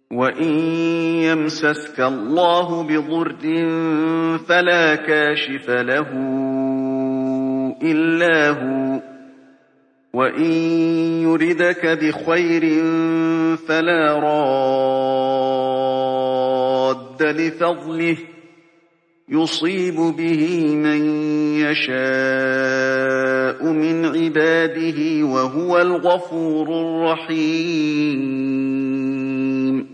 وَإِن يَمْسَسْكَ اللَّهُ بِضُرٍّ فَلَا كَاشِفَ لَهُ إِلَّا هُوَ، وَإِن يُرِدْكَ بِخَيْرٍ فَلَا رَادَّ لِفَضْلِهِ، يُصِيبُ بِهِ مَن يَشَاءُ مِنْ عِبَادِهِ ۚ وَهُوَ الْغَفُورُ الرَّحِيمُ.